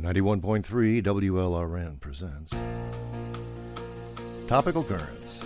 91.3 WLRN presents Topical Currents.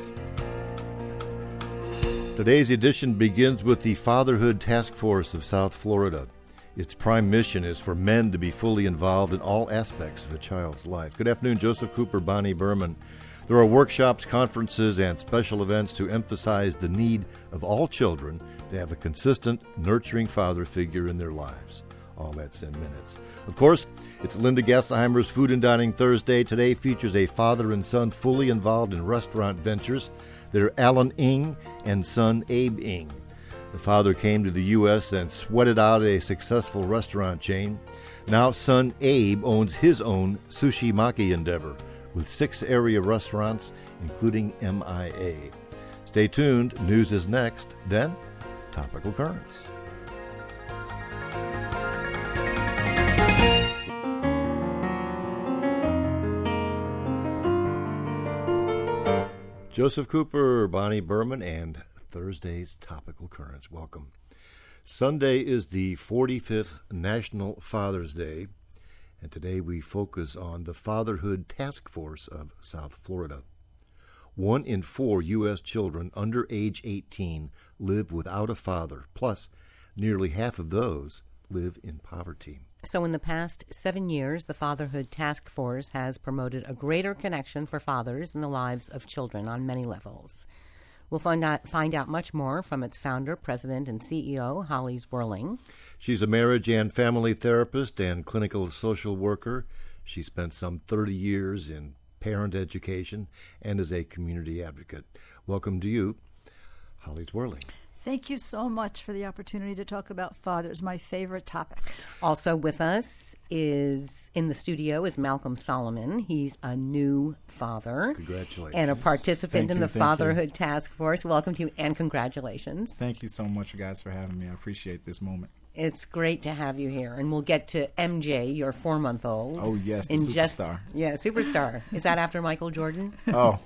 Today's edition begins with the Fatherhood Task Force of South Florida. Its prime mission is for men to be fully involved in all aspects of a child's life. Good afternoon, Joseph Cooper, Bonnie Berman. There are workshops, conferences, and special events to emphasize the need of all children to have a consistent, nurturing father figure in their lives. All that's in minutes. Of course, it's Linda Gassenheimer's Food and Dining Thursday. Today features a father and son fully involved in restaurant ventures. They're Alan Ng and son Abe Ng. The father came to the U.S. and sweated out a successful restaurant chain. Now son Abe owns his own sushi maki endeavor with 6 area restaurants, including MIA. Stay tuned. News is next. Then, Topical Currents. Joseph Cooper, Bonnie Berman, and Thursday's Topical Currents. Welcome. Sunday is the 45th National Father's Day, and today we focus on the Fatherhood Task Force of South Florida. 1 in 4 U.S. children under age 18 live without a father, plus nearly half of those live in poverty. So in the past 7 years, the Fatherhood Task Force has promoted a greater connection for fathers in the lives of children on many levels. We'll find out much more from its founder, president, and CEO, Holly Zwerling. She's a marriage and family therapist and clinical social worker. She spent some 30 years in parent education and is a community advocate. Welcome to you, Holly Zwerling. Thank you so much for the opportunity to talk about fathers, my favorite topic. Also with us is, in the studio, is Malcolm Solomon. He's a new father. Congratulations. And a participant in the Fatherhood Task Force. Welcome to you, and congratulations. Thank you so much, guys, for having me. I appreciate this moment. It's great to have you here. And we'll get to MJ, your 4-month-old. Oh, yes, the superstar. Superstar. Is that after Michael Jordan? Oh,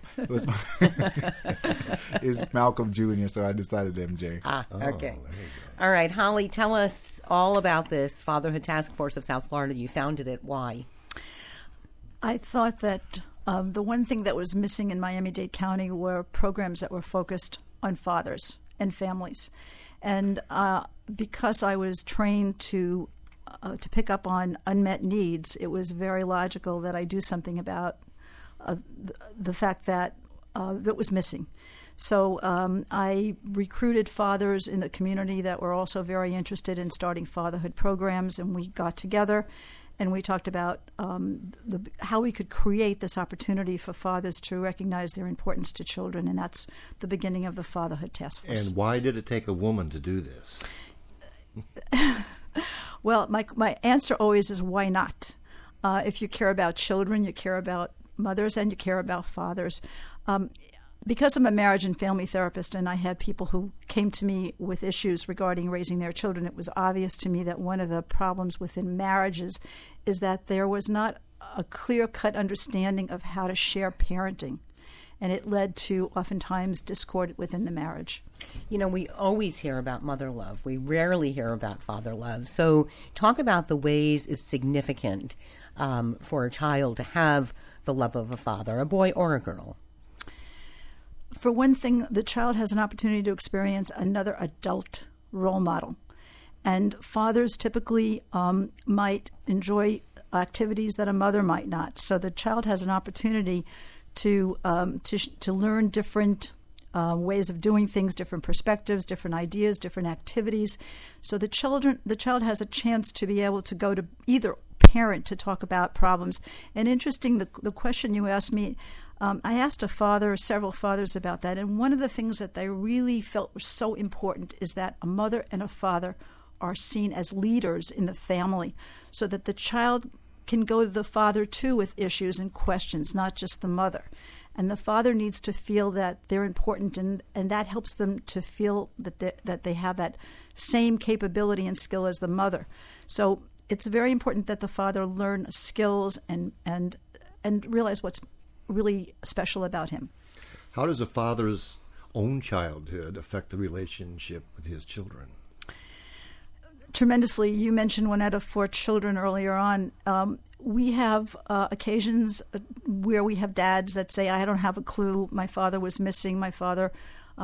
it's Malcolm Jr., so I decided MJ. Okay. All right, Holly, tell us all about this Fatherhood Task Force of South Florida. You founded it. Why? I thought that the one thing that was missing in Miami-Dade County were programs that were focused on fathers and families. And because I was trained to pick up on unmet needs, it was very logical that I do something about the fact that it was missing. So I recruited fathers in the community that were also very interested in starting fatherhood programs, and we got together and we talked about how we could create this opportunity for fathers to recognize their importance to children, and that's the beginning of the Fatherhood Task Force. And why did it take a woman to do this? Well, my answer always is why not? If you care about children, you care about mothers, and you care about fathers. Because I'm a marriage and family therapist and I had people who came to me with issues regarding raising their children, it was obvious to me that one of the problems within marriages is that there was not a clear-cut understanding of how to share parenting. And it led to oftentimes discord within the marriage. You know, we always hear about mother love. We rarely hear about father love. So talk about the ways it's significant for a child to have the love of a father, a boy or a girl. For one thing, the child has an opportunity to experience another adult role model. And fathers typically might enjoy activities that a mother might not. So the child has an opportunity to learn different ways of doing things, different perspectives, different ideas, different activities. So the child has a chance to be able to go to either parent to talk about problems. And interesting, the question you asked me, I asked several fathers about that, and one of the things that they really felt was so important is that a mother and a father are seen as leaders in the family, so that the child can go to the father too with issues and questions, not just the mother. And the father needs to feel that they're important, and that helps them to feel that they have that same capability and skill as the mother. So it's very important that the father learn skills and realize what's really special about him. How does a father's own childhood affect the relationship with his children? tremendously. You mentioned 1 out of 4 children earlier on. We have occasions where we have dads that say, I don't have a clue. My father was missing. My father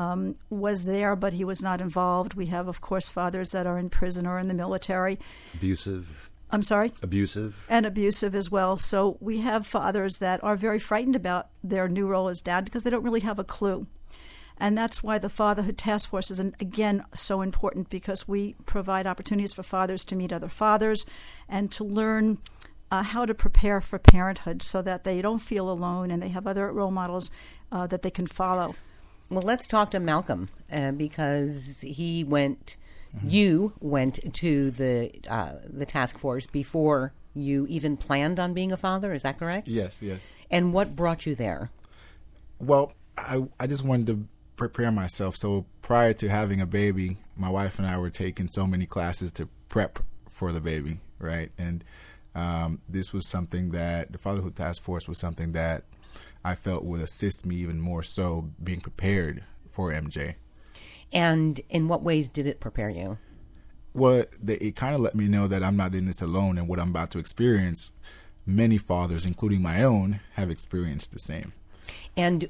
was there, but he was not involved. We have, of course, fathers that are in prison or in the military. Abusive. I'm sorry? Abusive. And abusive as well. So we have fathers that are very frightened about their new role as dad because they don't really have a clue. And that's why the Fatherhood Task Force is, again, so important, because we provide opportunities for fathers to meet other fathers and to learn how to prepare for parenthood so that they don't feel alone and they have other role models that they can follow. Well, let's talk to Malcolm because he went, you went to the task force before you even planned on being a father. Is that correct? Yes. And what brought you there? Well, I just wanted to prepare myself. So prior to having a baby, my wife and I were taking so many classes to prep for the baby, right? And this was something that the Fatherhood Task Force was something that I felt would assist me even more so being prepared for MJ. And in what ways did it prepare you? Well, it kind of let me know that I'm not in this alone, and what I'm about to experience, many fathers, including my own, have experienced the same. And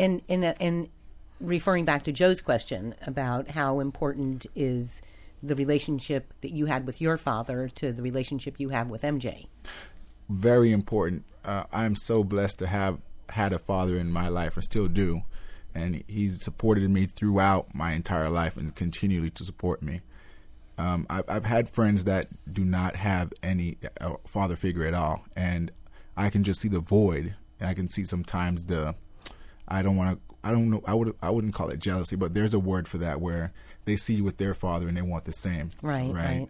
in referring back to Joe's question about how important is the relationship that you had with your father to the relationship you have with MJ? Very important. I'm so blessed to have had a father in my life, and still do, and he's supported me throughout my entire life and continually to support me. I've had friends that do not have any father figure at all, and I can just see the void, and I can see sometimes I wouldn't call it jealousy, but there's a word for that, where they see you with their father and they want the same. Right.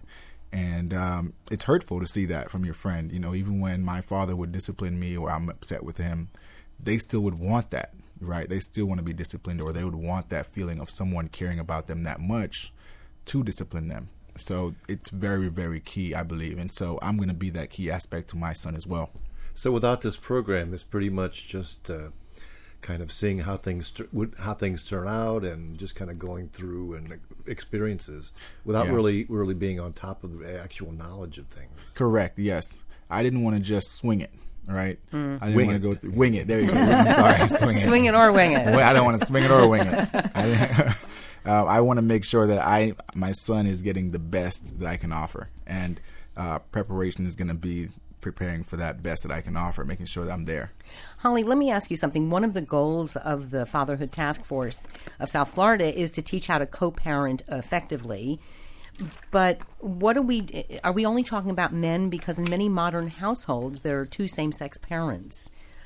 And it's hurtful to see that from your friend. You know, even when my father would discipline me or I'm upset with him, they still would want that, right? They still want to be disciplined, or they would want that feeling of someone caring about them that much to discipline them. So it's very, very key, I believe. And so I'm going to be that key aspect to my son as well. So without this program, it's pretty much just kind of seeing how things turn out, and just kind of going through and experiences without really being on top of the actual knowledge of things. Correct. Yes, I didn't want to just swing it. Right. I didn't want to go through wing it. There you go. I'm sorry, swing it or wing it. I don't want to swing it or wing it. I want to make sure that my son is getting the best that I can offer, and preparation is going to be preparing for that best that I can offer, making sure that I'm there. Holly, let me ask you something. One of the goals of the Fatherhood Task Force of South Florida is to teach how to co-parent effectively. But are we only talking about men? Because in many modern households, there are 2 same-sex parents.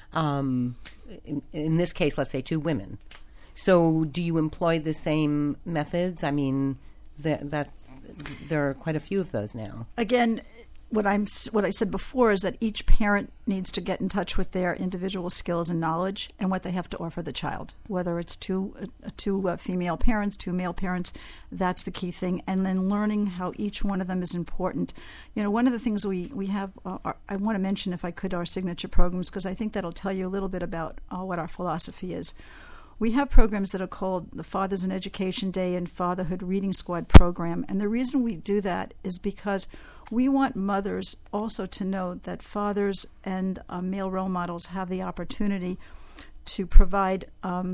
In this case, let's say 2 women. So do you employ the same methods? I mean, there are quite a few of those now. Again, what I said before is that each parent needs to get in touch with their individual skills and knowledge and what they have to offer the child. Whether it's two female parents, 2 male parents, that's the key thing. And then learning how each one of them is important. You know, one of the things we have, I want to mention, if I could, our signature programs, because I think that'll tell you a little bit about what our philosophy is. We have programs that are called the Fathers in Education Day and Fatherhood Reading Squad program. And the reason we do that is because we want mothers also to know that fathers and male role models have the opportunity to provide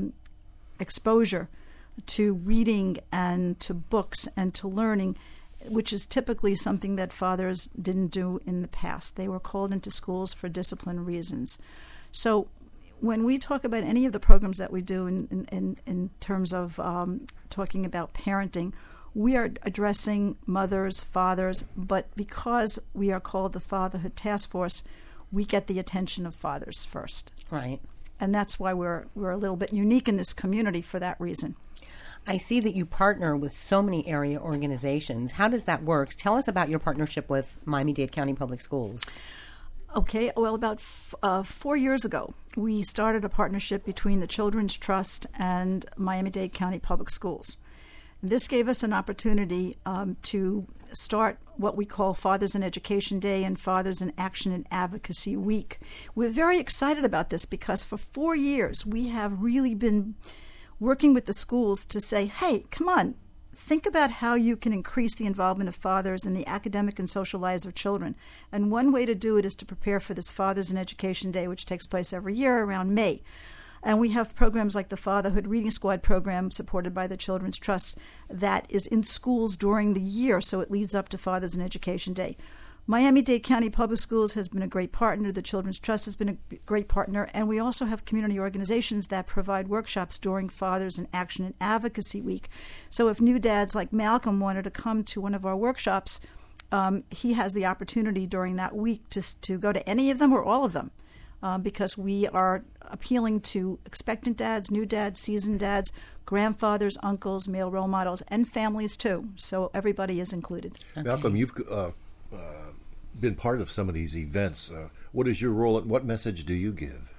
exposure to reading and to books and to learning, which is typically something that fathers didn't do in the past. They were called into schools for discipline reasons. So when we talk about any of the programs that we do in terms of talking about parenting, we are addressing mothers, fathers, but because we are called the Fatherhood Task Force, we get the attention of fathers first. Right. And that's why we're a little bit unique in this community for that reason. I see that you partner with so many area organizations. How does that work? Tell us about your partnership with Miami-Dade County Public Schools. Okay, well, about 4 years ago, we started a partnership between the Children's Trust and Miami-Dade County Public Schools. This gave us an opportunity to start what we call Fathers in Education Day and Fathers in Action and Advocacy Week. We're very excited about this because for 4 years we have really been working with the schools to say, hey, come on, think about how you can increase the involvement of fathers in the academic and social lives of children. And one way to do it is to prepare for this Fathers in Education Day, which takes place every year around May. And we have programs like the Fatherhood Reading Squad program supported by the Children's Trust that is in schools during the year, so it leads up to Fathers in Education Day. Miami-Dade County Public Schools has been a great partner. The Children's Trust has been a great partner. And we also have community organizations that provide workshops during Fathers in Action and Advocacy Week. So if new dads like Malcolm wanted to come to one of our workshops, he has the opportunity during that week to go to any of them or all of them, because we are appealing to expectant dads, new dads, seasoned dads, grandfathers, uncles, male role models, and families too. So everybody is included. Okay. Malcolm, you've been part of some of these events. What is your role and what message do you give?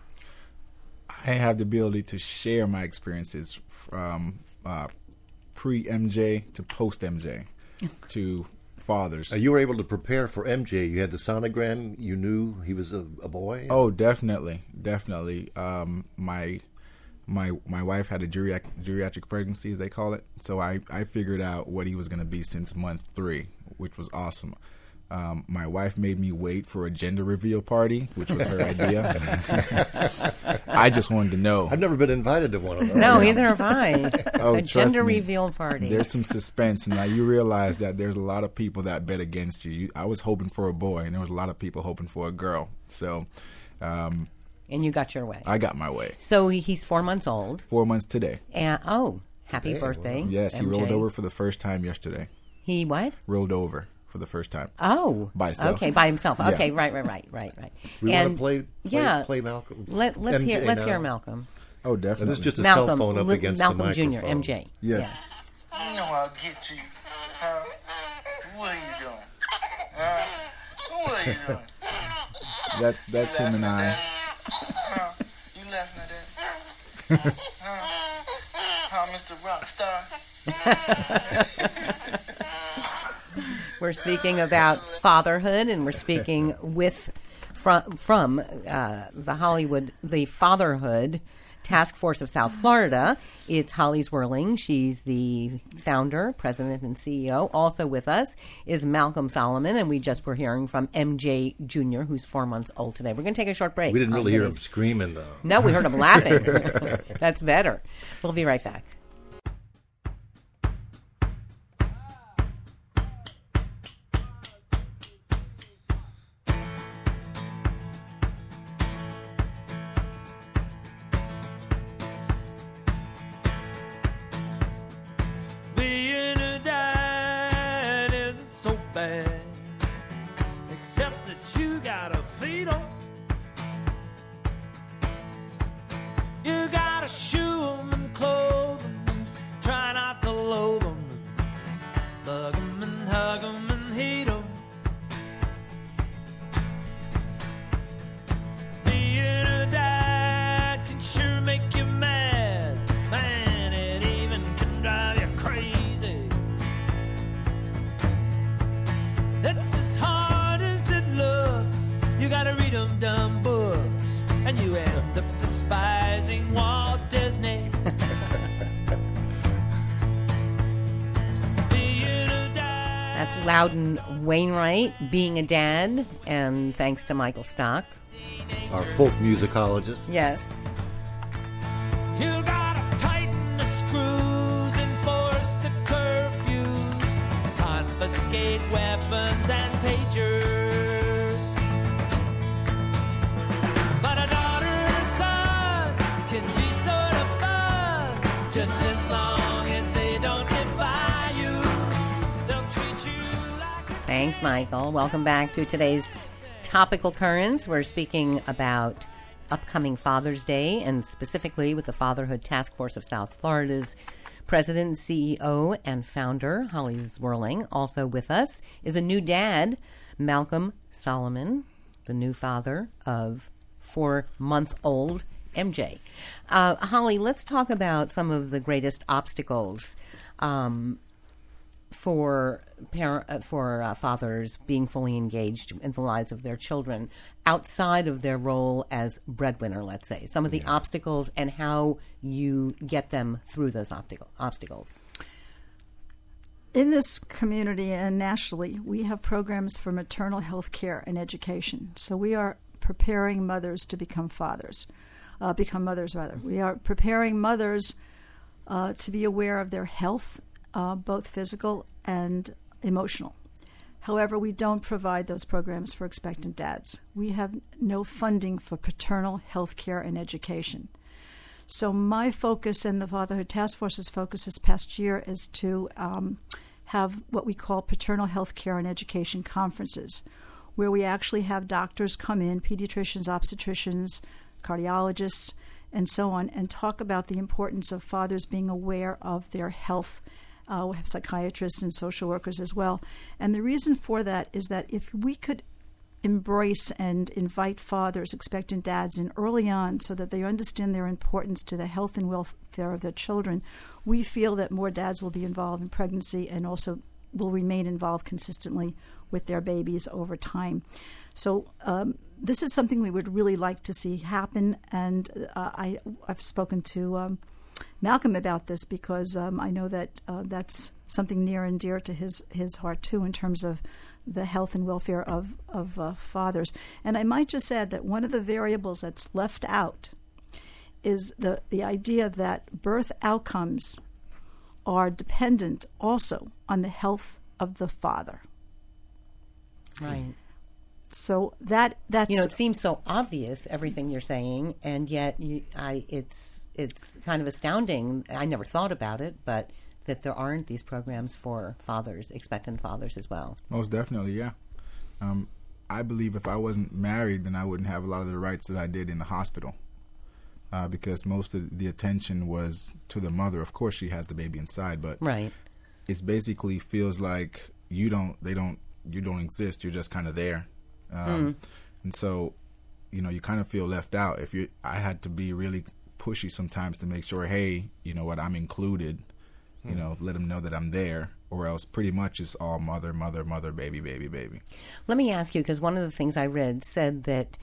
I have the ability to share my experiences from pre-MJ to post-MJ to fathers. You were able to prepare for MJ. You had the sonogram. You knew he was a boy? Oh, definitely. My wife had a geriatric pregnancy, as they call it. So I figured out what he was going to be since month 3, which was awesome. My wife made me wait for a gender reveal party, which was her idea. I just wanted to know. I've never been invited to one of those. No, either have I. Oh, a gender reveal party. There's some suspense, and now you realize that there's a lot of people that bet against you. I was hoping for a boy, and there was a lot of people hoping for a girl. So, and you got your way. I got my way. So he's 4 months old. 4 months today. And happy birthday! Wow. Yes, he MJ. rolled over for the first time yesterday. He what? Rolled over for the first time. Oh, by himself. Okay, by himself. Yeah. Okay, right. We and want to play Malcolm. Let's MJ hear now. Malcolm. Oh, definitely. And this is just a Malcolm, cell phone up against Malcolm the Jr., microphone. MJ. Yes. Yeah. You know I'll get to you. Huh? What are you doing? What are you doing? That's him and I. Huh? You laughing at that? Huh, Mr. Rockstar? We're speaking about fatherhood, and we're speaking from the Fatherhood Task Force of South Florida. It's Holly Zwirling. She's the founder, president, and CEO. Also with us is Malcolm Solomon, and we just were hearing from MJ Jr., who's 4 months old today. We're going to take a short break. We didn't really hear him screaming, though. No, we heard him laughing. That's better. We'll be right back. Being a dad isn't so bad, except that you gotta feed 'em. You gotta shoe 'em and clothe 'em, try not to loathe 'em, bug 'em and hug 'em and heat 'em. Being a dad can sure make you mad, man, it even can drive you crazy. It's as hard as it looks. You gotta read 'em dumb books, and you end up despising Walt Disney. Being a dad. That's Loudon Wainwright, Being a Dad, and thanks to Michael Stock. Our folk musicologist. Yes. You gotta tighten the screws, enforce the curfews, confiscate weapons and pagers. But a daughter and a son can be sort of fun, just as long as they don't defy you. They'll treat you like a Thanks, Michael. Welcome back to today's Topical Currents. We're speaking about upcoming Father's Day, and specifically with the Fatherhood Task Force of South Florida's president, CEO, and founder, Holly Zwirling. Also with us is a new dad, Malcolm Solomon, the new father of 4-month-old MJ. Holly, let's talk about some of the greatest obstacles for fathers being fully engaged in the lives of their children outside of their role as breadwinner, let's say. Some of the obstacles and how you get them through those obstacles. In this community and nationally, we have programs for maternal health care and education. So we are preparing mothers to become fathers, become mothers rather. We are preparing mothers to be aware of their health, both physical and emotional. However, we don't provide those programs for expectant dads. We have no funding for paternal health care and education. So my focus and the Fatherhood Task Force's focus this past year is to have what we call paternal health care and education conferences, where we actually have doctors come in, pediatricians, obstetricians, cardiologists, and so on, and talk about the importance of fathers being aware of their health. We have psychiatrists and social workers as well. And the reason for that is that if we could embrace and invite fathers, expectant dads, in early on so that they understand their importance to the health and welfare of their children, we feel that more dads will be involved in pregnancy and also will remain involved consistently with their babies over time. So this is something we would really like to see happen, and I've spoken to Malcolm about this because I know that that's something near and dear to his heart too, in terms of the health and welfare of fathers. And I might just add that one of the variables that's left out is the idea that birth outcomes are dependent also on the health of the father. Right. So that's it seems so obvious, everything you're saying, and yet it's kind of astounding. I never thought about it, but that there aren't these programs for fathers, expectant fathers as well. Most definitely, yeah. I believe if I wasn't married, then I wouldn't have a lot of the rights that I did in the hospital, because most of the attention was to the mother. Of course, she has the baby inside, but right. It's basically feels like you don't exist. You're just kind of there. And so, you kind of feel left out. I had to be really pushy sometimes to make sure, hey, you know what, I'm included. Let them know that I'm there, or else pretty much it's all mother, mother, mother, baby, baby, baby. Let me ask you, because one of the things I read said that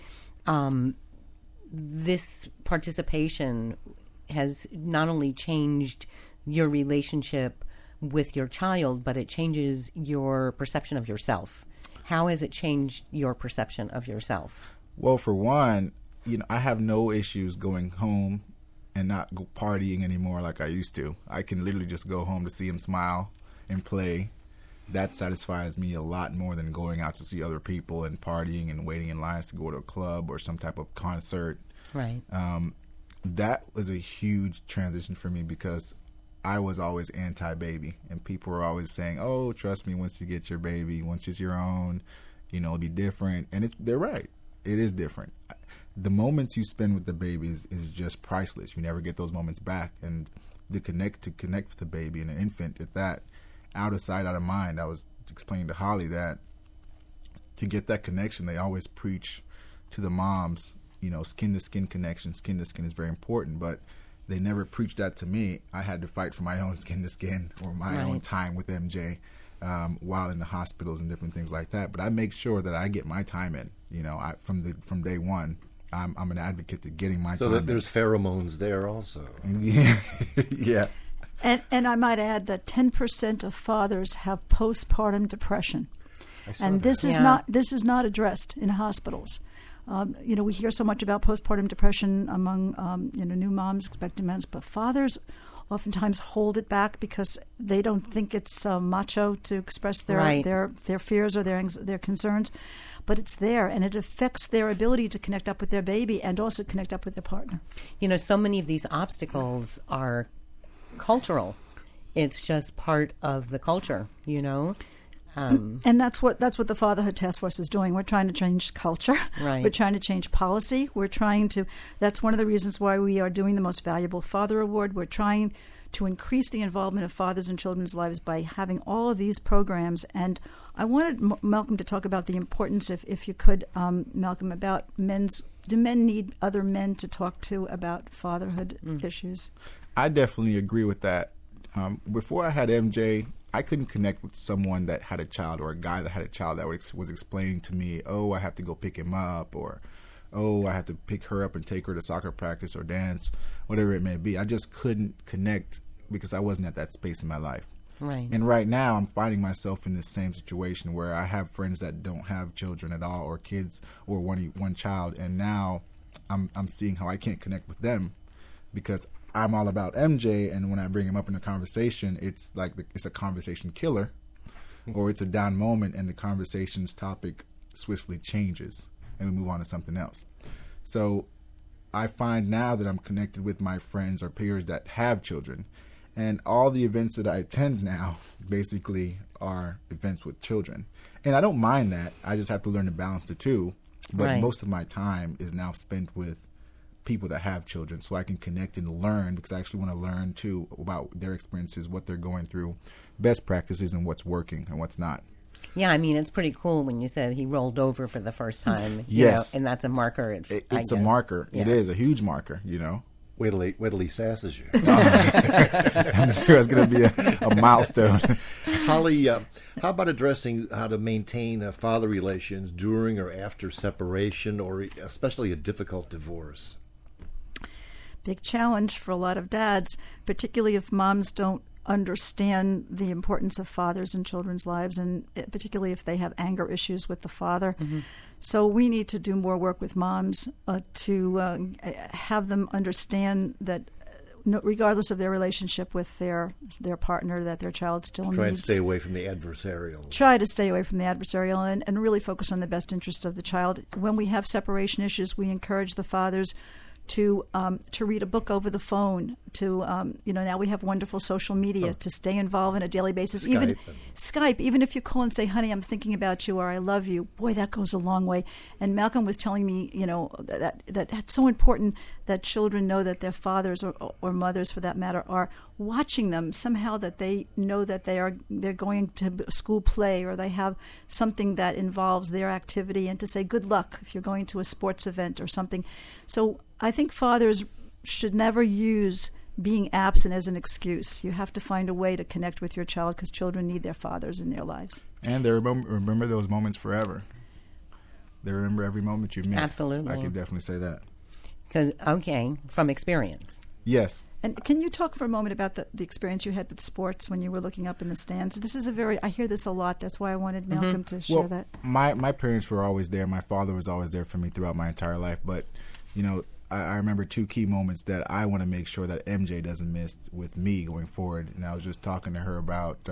this participation has not only changed your relationship with your child, but it changes your perception of yourself. How has it changed your perception of yourself? Well, for one, I have no issues going home and not go partying anymore like I used to. I can literally just go home to see him smile and play. That satisfies me a lot more than going out to see other people and partying and waiting in lines to go to a club or some type of concert. Right. That was a huge transition for me because I was always anti-baby, and people were always saying, oh, trust me, once you get your baby, once it's your own, it'll be different. And they're right. It is different. The moments you spend with the baby is just priceless. You never get those moments back. And to connect with the baby and an infant at that, out of sight, out of mind. I was explaining to Holly that to get that connection, they always preach to the moms, skin to skin connection. Skin to skin is very important, but they never preached that to me. I had to fight for my own skin to skin or my own time with MJ while in the hospitals and different things like that. But I make sure that I get my time in. From day one, I'm an advocate to getting my time in. So that there's pheromones there also. Yeah. And I might add that 10% of fathers have postpartum depression, and this is not addressed in hospitals. We hear so much about postpartum depression among new moms, expectant moms, but fathers oftentimes hold it back because they don't think it's macho to express their fears or their concerns, but it's there, and it affects their ability to connect up with their baby and also connect up with their partner. So many of these obstacles are cultural. It's just part of the culture, And that's what the Fatherhood Task Force is doing. We're trying to change culture. Right. We're trying to change policy. That's one of the reasons why we are doing the Most Valuable Father Award. We're trying to increase the involvement of fathers in children's lives by having all of these programs. And I wanted Malcolm to talk about the importance, if you could, Malcolm, about do men need other men to talk to about fatherhood issues? I definitely agree with that. Before I had MJ, I couldn't connect with someone that had a child or a guy that had a child that was explaining to me, oh, I have to go pick him up, or, oh, I have to pick her up and take her to soccer practice or dance, whatever it may be. I just couldn't connect because I wasn't at that space in my life. Right. And right now, I'm finding myself in the same situation where I have friends that don't have children at all, or kids, or one child, and now I'm seeing how I can't connect with them because I'm all about MJ, and when I bring him up in a conversation, it's like it's a conversation killer, or it's a down moment, and the conversation's topic swiftly changes, and we move on to something else. So I find now that I'm connected with my friends or peers that have children, and all the events that I attend now basically are events with children. And I don't mind that. I just have to learn to balance the two. But Right. most of my time is now spent with people that have children, so I can connect and learn, because I actually want to learn too about their experiences, what they're going through, best practices, and what's working and what's not. Yeah, I mean, it's pretty cool when you said he rolled over for the first time. you Yes. know, and that's a marker. It's a marker. Yeah. It is a huge marker, you know. Wait till he sasses you. I'm sure it's going to be a milestone. Holly, how about addressing how to maintain father relations during or after separation, or especially a difficult divorce? Big challenge for a lot of dads, particularly if moms don't understand the importance of fathers in children's lives, and particularly if they have anger issues with the father. So we need to do more work with moms to have them understand that regardless of their relationship with their partner, that their child still Try and needs... stay away from the adversarial. Try to stay away from the adversarial and really focus on the best interest of the child. When we have separation issues, we encourage the fathers to read a book over the phone. Now we have wonderful social media to stay involved on a daily basis. Skype, even if you call and say, "Honey, I'm thinking about you," or "I love you," boy, that goes a long way. And Malcolm was telling me, that it's so important that children know that their fathers or mothers, for that matter, are watching them somehow. That they know that they're going to school play, or they have something that involves their activity, and to say good luck if you're going to a sports event or something. So I think fathers should never use being absent as an excuse. You have to find a way to connect with your child, because children need their fathers in their lives. And they remember those moments forever. They remember every moment you missed. Absolutely. I can definitely say that. From experience. Yes. And can you talk for a moment about the experience you had with sports when you were looking up in the stands? This is I hear this a lot. That's why I wanted Malcolm to share that. My parents were always there. My father was always there for me throughout my entire life. But, I remember two key moments that I want to make sure that MJ doesn't miss with me going forward. And I was just talking to her about,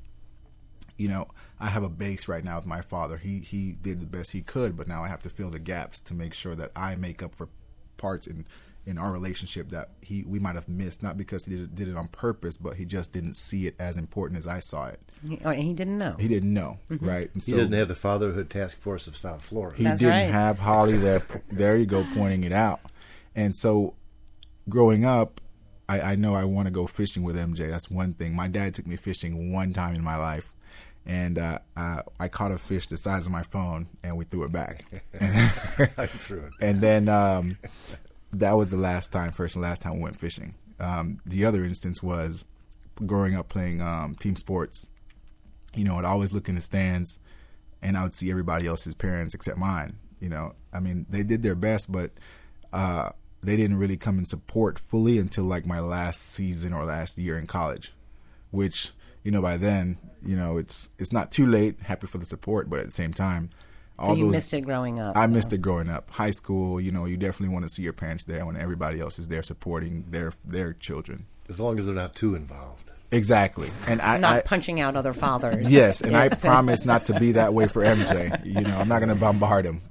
I have a base right now with my father. He did the best he could, but now I have to fill the gaps to make sure that I make up for parts in our relationship that we might have missed, not because he did it on purpose, but he just didn't see it as important as I saw it. He didn't know. He didn't know, right? And He didn't have the Fatherhood Task Force of South Florida. He That's didn't right. have Holly there. There you go, pointing it out. And so growing up, I know I want to go fishing with MJ. That's one thing. My dad took me fishing one time in my life, and I caught a fish the size of my phone, and we threw it back. I threw it. And then that was the first and last time we went fishing. The other instance was growing up playing team sports. I'd always look in the stands, and I would see everybody else's parents except mine. They did their best, but they didn't really come and support fully until like my last season or last year in college, which, by then, it's not too late. Happy for the support, but at the same time, Missed it growing up. I missed it growing up. High school, you definitely want to see your parents there when everybody else is there supporting their children. As long as they're not too involved. Exactly. And Not punching out other fathers. Yes, and I promise not to be that way for MJ. I'm not going to bombard him.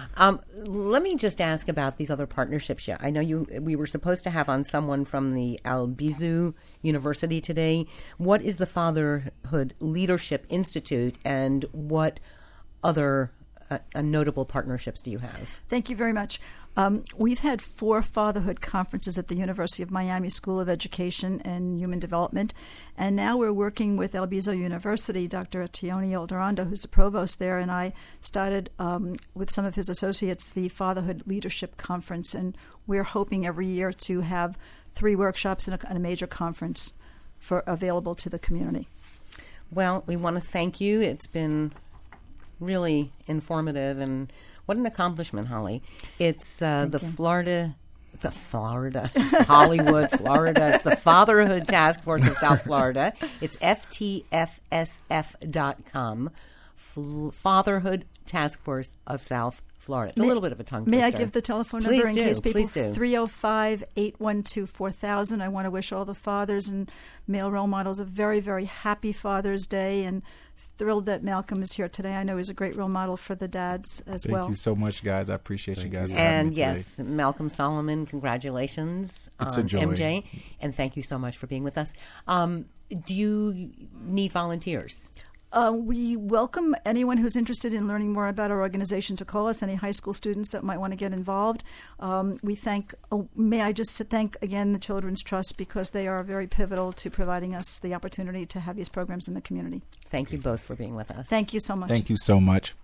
Let me just ask about these other partnerships. I know we were supposed to have on someone from the Albizu University today. What is the Fatherhood Leadership Institute, and what other notable partnerships do you have? Thank you very much. We've had 4 fatherhood conferences at the University of Miami School of Education and Human Development, and now we're working with Albizu University. Dr. Tioni Eldorando, who's the provost there, and I started with some of his associates the Fatherhood Leadership Conference, and we're hoping every year to have 3 workshops and a major conference available to the community. Well, we want to thank you. It's been really informative, and what an accomplishment, Holly. It's the Florida The Florida, Hollywood, Florida. It's the Fatherhood Task Force of South Florida. It's ftfsf.com. Fatherhood Task Force of South Florida. It's a little bit of a tongue twister. May I give the telephone number in case people? Please do. 305-812-4000. I want to wish all the fathers and male role models a very, very happy Father's Day, and thrilled that Malcolm is here today. I know he's a great role model for the dads as well. Thank you so much, guys. I appreciate you guys. And yes, Malcolm Solomon, congratulations It's a joy. MJ, and thank you so much for being with us. Do you need volunteers? We welcome anyone who's interested in learning more about our organization to call us, any high school students that might want to get involved. May I just thank again the Children's Trust, because they are very pivotal to providing us the opportunity to have these programs in the community. Thank you both for being with us. Thank you so much. Thank you so much.